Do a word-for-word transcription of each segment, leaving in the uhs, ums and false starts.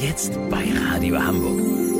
Jetzt bei Radio Hamburg.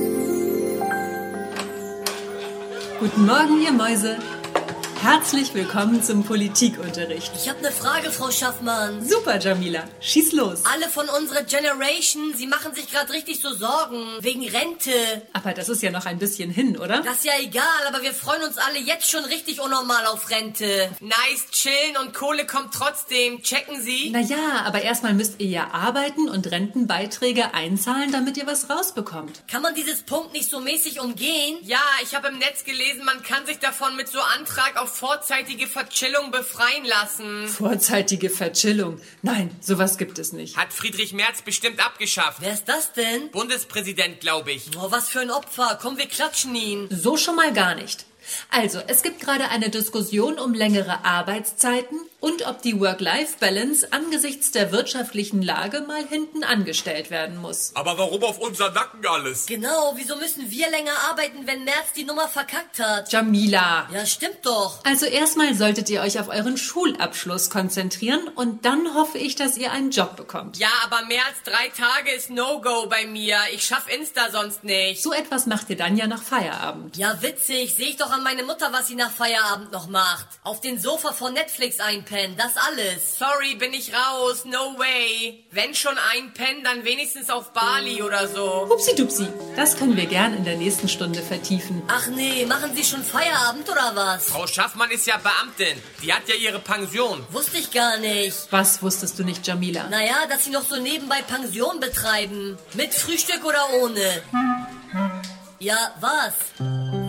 Guten Morgen, ihr Mäuse. Herzlich willkommen zum Politikunterricht. Ich habe eine Frage, Frau Schaffmann. Super, Jamila. Schieß los. Alle von unserer Generation, sie machen sich gerade richtig so Sorgen. Wegen Rente. Aber das ist ja noch ein bisschen hin, oder? Das ist ja egal, aber wir freuen uns alle jetzt schon richtig unnormal auf Rente. Nice, chillen und Kohle kommt trotzdem. Checken Sie? Naja, aber erstmal müsst ihr ja arbeiten und Rentenbeiträge einzahlen, damit ihr was rausbekommt. Kann man dieses Punkt nicht so mäßig umgehen? Ja, ich habe im Netz gelesen, man kann sich davon mit so Antrag auf vorzeitige Verchillung befreien lassen. Vorzeitige Verchillung? Nein, sowas gibt es nicht. Hat Friedrich Merz bestimmt abgeschafft. Wer ist das denn? Bundespräsident, glaube ich. Oh, was für ein Opfer. Komm, wir klatschen ihn. So schon mal gar nicht. Also, es gibt gerade eine Diskussion um längere Arbeitszeiten und ob die Work-Life-Balance angesichts der wirtschaftlichen Lage mal hinten angestellt werden muss. Aber warum auf unser Nacken alles? Genau, wieso müssen wir länger arbeiten, wenn Merz die Nummer verkackt hat? Jamila. Ja, stimmt doch. Also erstmal solltet ihr euch auf euren Schulabschluss konzentrieren und dann hoffe ich, dass ihr einen Job bekommt. Ja, aber mehr als drei Tage ist No-Go bei mir. Ich schaff Insta sonst nicht. So etwas macht ihr dann ja nach Feierabend. Ja, witzig. Sehe ich doch an meine Mutter, was sie nach Feierabend noch macht. Auf den Sofa vor Netflix einpennen, das alles. Sorry, bin ich raus. No way. Wenn schon einpennen, dann wenigstens auf Bali oder so. Hupsi-dupsi. Das können wir gern in der nächsten Stunde vertiefen. Ach nee, machen Sie schon Feierabend oder was? Frau Schaffmann ist ja Beamtin. Die hat ja ihre Pension. Wusste ich gar nicht. Was wusstest du nicht, Jamila? Naja, dass Sie noch so nebenbei Pension betreiben. Mit Frühstück oder ohne? Ja, was?